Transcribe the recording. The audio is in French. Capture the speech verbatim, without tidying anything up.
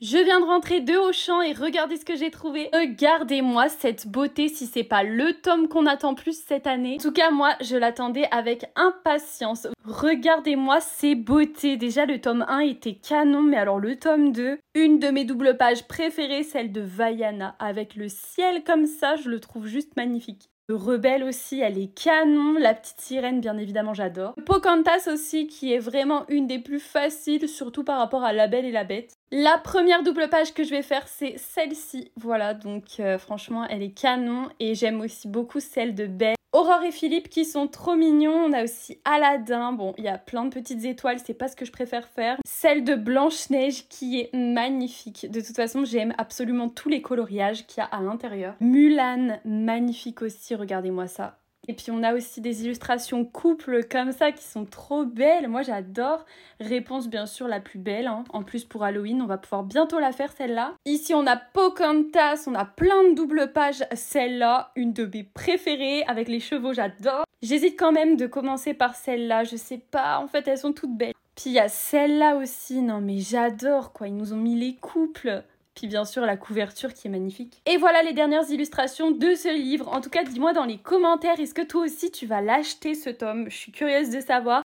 Je viens de rentrer de Auchan et regardez ce que j'ai trouvé. Regardez-moi cette beauté, si c'est pas le tome qu'on attend plus cette année. En tout cas, moi, je l'attendais avec impatience. Regardez-moi ces beautés. Déjà, le tome un était canon, mais alors le tome deux, une de mes doubles pages préférées, celle de Vaiana. Avec le ciel comme ça, je le trouve juste magnifique. Le Rebelle aussi, elle est canon. La petite sirène, bien évidemment, j'adore. Pocahontas aussi, qui est vraiment une des plus faciles, surtout par rapport à La Belle et la Bête. La première double page que je vais faire, c'est celle-ci. Voilà, donc euh, franchement, elle est canon. Et j'aime aussi beaucoup celle de Belle. Aurore et Philippe qui sont trop mignons. On a aussi Aladdin. Bon, il y a plein de petites étoiles, c'est pas ce que je préfère faire. Celle de Blanche-Neige qui est magnifique. De toute façon, j'aime absolument tous les coloriages qu'il y a à l'intérieur. Mulan, magnifique aussi, regardez-moi ça. Et puis on a aussi des illustrations couples comme ça qui sont trop belles. Moi j'adore. Réponse bien sûr la plus belle. Hein. En plus pour Halloween, on va pouvoir bientôt la faire celle-là. Ici on a Pocahontas, on a plein de doubles pages. Celle-là, une de mes préférées avec les chevaux, j'adore. J'hésite quand même de commencer par celle-là. Je sais pas, en fait elles sont toutes belles. Puis il y a celle-là aussi. Non mais j'adore quoi, ils nous ont mis les couples. Puis bien sûr la couverture qui est magnifique. Et voilà les dernières illustrations de ce livre. En tout cas, dis-moi dans les commentaires, est-ce que toi aussi tu vas l'acheter ce tome? Je suis curieuse de savoir.